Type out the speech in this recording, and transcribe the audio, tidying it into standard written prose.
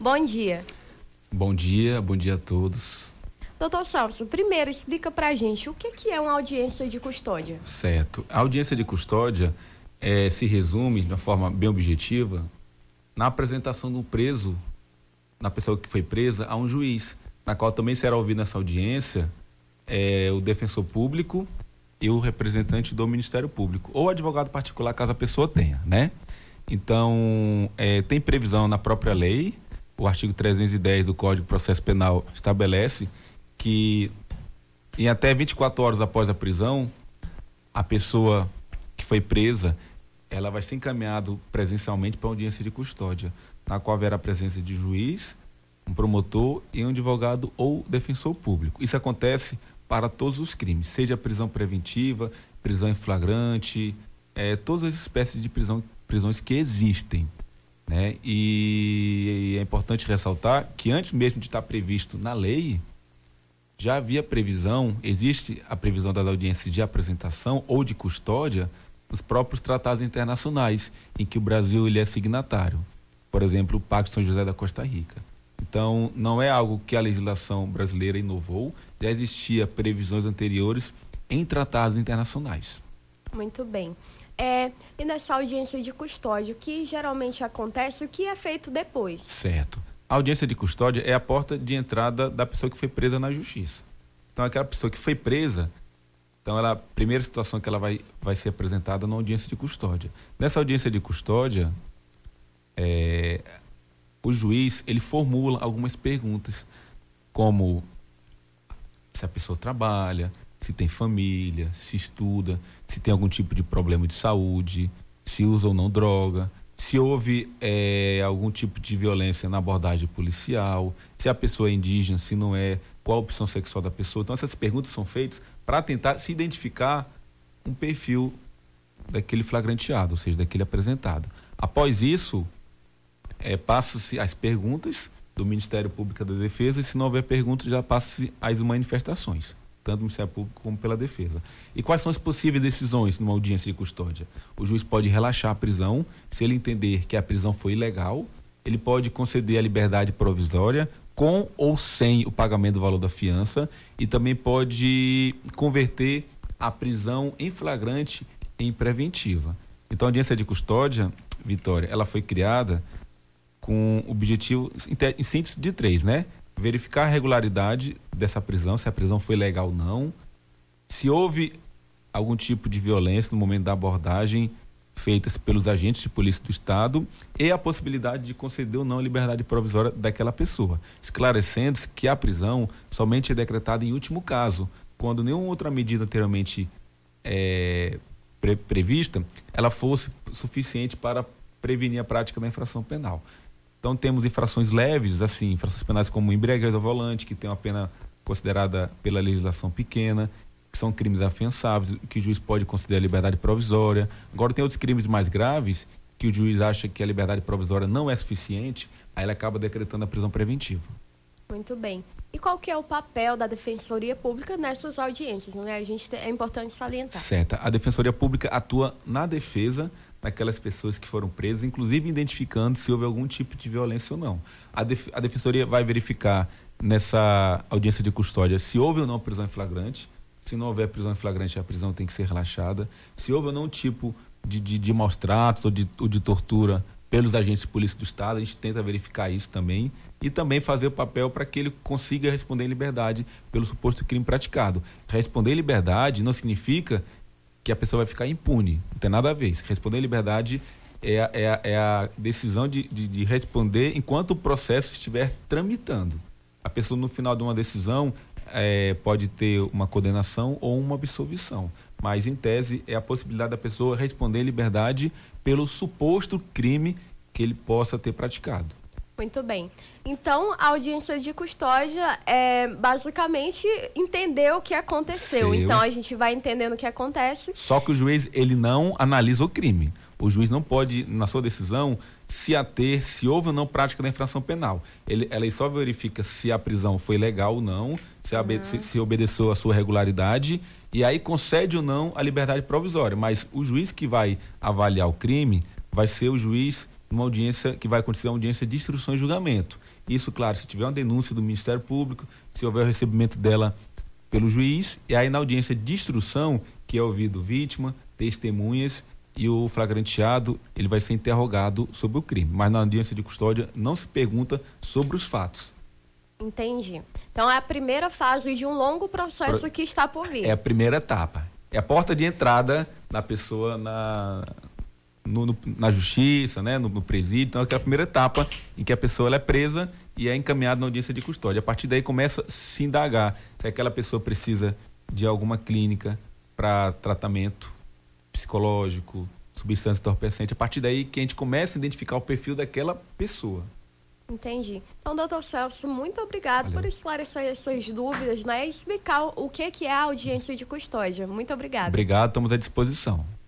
Bom dia. Bom dia a todos. Doutor Celso, primeiro explica pra gente o que é uma audiência de custódia. Certo. A audiência de custódia se resume, de uma forma bem objetiva, na apresentação do preso, na pessoa que foi presa, a um juiz, na qual também será ouvido nessa audiência o defensor público e o representante do Ministério Público, ou advogado particular, caso a pessoa tenha, né? Então, tem previsão na própria lei, o artigo 310 do Código de Processo Penal estabelece que em até 24 horas após a prisão, a pessoa que foi presa, ela vai ser encaminhada presencialmente para a audiência de custódia, na qual haverá a presença de juiz, um promotor e um advogado ou defensor público. Isso acontece para todos os crimes, seja prisão preventiva, prisão em flagrante, todas as espécies de prisões que existem, né? E é importante ressaltar que antes mesmo de estar previsto na lei, já havia previsão, existe a previsão das audiências de apresentação ou de custódia nos próprios tratados internacionais, em que o Brasil ele é signatário. Por exemplo, o Pacto São José da Costa Rica. Então, não é algo que a legislação brasileira inovou, já existia previsões anteriores em tratados internacionais. Muito bem. E nessa audiência de custódia, o que geralmente acontece, o que é feito depois? Certo. A audiência de custódia é a porta de entrada da pessoa que foi presa na justiça. Então, aquela pessoa que foi presa, então a primeira situação que ela vai ser apresentada na audiência de custódia. Nessa audiência de custódia, o juiz, ele formula algumas perguntas, como se a pessoa trabalha, se tem família, se estuda, se tem algum tipo de problema de saúde, se usa ou não droga, se houve algum tipo de violência na abordagem policial, se a pessoa é indígena, se não é, qual a opção sexual da pessoa. Então, essas perguntas são feitas para tentar se identificar um perfil daquele flagranteado, ou seja, daquele apresentado. Após isso, passa-se as perguntas do Ministério Público da Defesa, e se não houver perguntas, já passa-se as manifestações, tanto do Ministério Público como pela Defesa. E quais são as possíveis decisões numa audiência de custódia? O juiz pode relaxar a prisão, se ele entender que a prisão foi ilegal, ele pode conceder a liberdade provisória, com ou sem o pagamento do valor da fiança, e também pode converter a prisão em flagrante em preventiva. Então, a audiência de custódia, Vitória, ela foi criada com objetivo, em síntese, de 3, né? Verificar a regularidade dessa prisão, se a prisão foi legal ou não, se houve algum tipo de violência no momento da abordagem feitas pelos agentes de polícia do Estado, e a possibilidade de conceder ou não a liberdade provisória daquela pessoa, esclarecendo-se que a prisão somente é decretada em último caso, quando nenhuma outra medida anteriormente prevista, ela fosse suficiente para prevenir a prática da infração penal. Então, temos infrações leves, assim, infrações penais como embriaguez ao volante, que tem uma pena considerada pela legislação pequena, que são crimes afiançáveis, que o juiz pode considerar liberdade provisória. Agora, tem outros crimes mais graves, que o juiz acha que a liberdade provisória não é suficiente, aí ele acaba decretando a prisão preventiva. Muito bem. E qual que é o papel da Defensoria Pública nessas audiências, né? É importante salientar. Certo. A Defensoria Pública atua na defesa daquelas pessoas que foram presas, inclusive identificando se houve algum tipo de violência ou não. A Defensoria vai verificar nessa audiência de custódia se houve ou não prisão em flagrante. Se não houver prisão em flagrante, a prisão tem que ser relaxada. Se houve ou não tipo de maus tratos ou de tortura pelos agentes de polícia do Estado, a gente tenta verificar isso também, e também fazer o papel para que ele consiga responder em liberdade pelo suposto crime praticado. Responder em liberdade não significa que a pessoa vai ficar impune, não tem nada a ver. Responder em liberdade é a decisão de responder enquanto o processo estiver tramitando. A pessoa, no final de uma decisão, pode ter uma condenação ou uma absolvição, mas, em tese, é a possibilidade da pessoa responder em liberdade pelo suposto crime que ele possa ter praticado. Muito bem. Então, a audiência de custódia é basicamente entender o que aconteceu. Então, a gente vai entendendo o que acontece. Só que o juiz, ele não analisa o crime. O juiz não pode, na sua decisão, se ater se houve ou não prática da infração penal. Ela só verifica se a prisão foi legal ou não, se obedeceu à sua regularidade, e aí concede ou não a liberdade provisória. Mas o juiz que vai avaliar o crime vai ser o juiz numa audiência que vai acontecer, uma audiência de instrução e julgamento. Isso, claro, se tiver uma denúncia do Ministério Público, se houver o recebimento dela pelo juiz, e aí na audiência de instrução, que é ouvido vítima, testemunhas e o flagranteado, ele vai ser interrogado sobre o crime. Mas na audiência de custódia não se pergunta sobre os fatos. Entendi. Então é a primeira fase de um longo processo que está por vir. É a primeira etapa. É a porta de entrada da pessoa na justiça, né, no presídio. Então, é a primeira etapa em que a pessoa ela é presa e é encaminhada na audiência de custódia. A partir daí começa a se indagar se aquela pessoa precisa de alguma clínica para tratamento psicológico, substância entorpecente. A partir daí que a gente começa a identificar o perfil daquela pessoa. Entendi. Então, doutor Celso, muito obrigado por esclarecer as suas dúvidas, né, e explicar o que é a audiência de custódia. Muito obrigada. Obrigado, estamos à disposição.